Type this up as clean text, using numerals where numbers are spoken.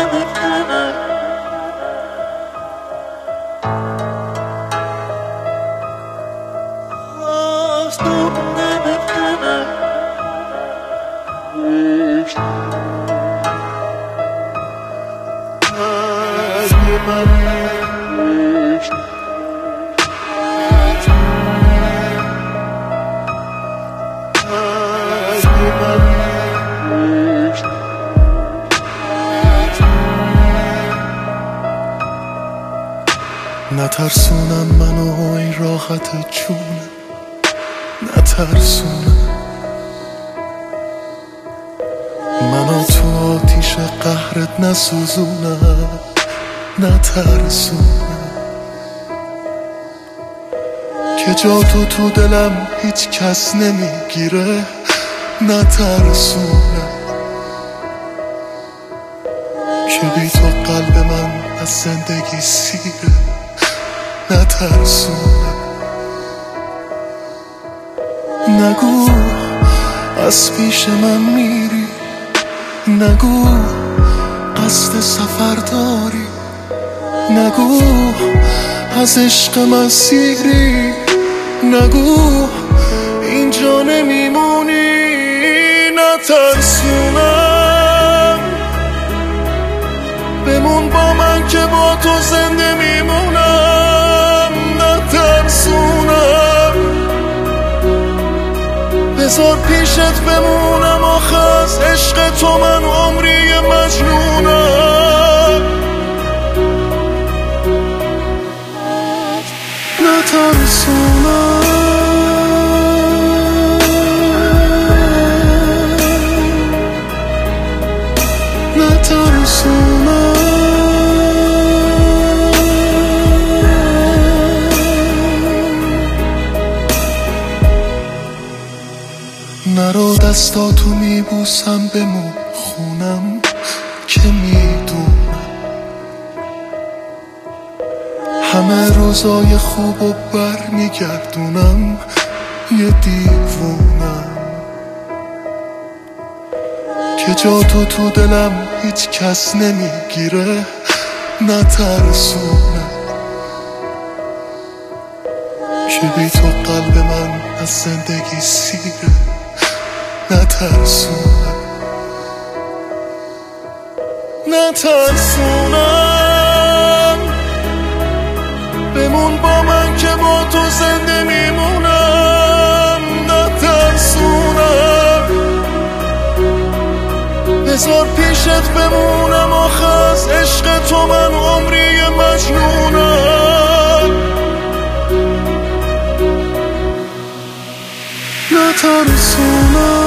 نترسونم منو ای راحت جونم، نترسونم منو تو آتیش قهرت نسوزونم، نترسونم که جا تو دلم هیچ کس نمیگیره، نترسونم که بی تو قلب من از زندگی سیره، نترسونم نگو از پیش من میری، نگو قصد سفر داری، نگو از عشق مسیری، نگو اینجا نمیمونی، نترسونم بمون با من که با تو زنده میمونم، نترسونم بذار پیشت بمونم، آخه از عشق تو من عمری مجنونم، نترسونم نترسونم نرو دستاتو میبوسم بمون خونم که میدونم همه روزای خوبو بر میگردونم، یه دیوونم که جا تو دلم هیچ کس نمیگیره، نترسونم که بی تو قلب من از زندگی سیره، نترسونم نترسونم بمون با من که با تو زنده میمونم، نترسونم بذار پیشت بمونم، آخه از عشق تو من عمری مجنونم، نترسونم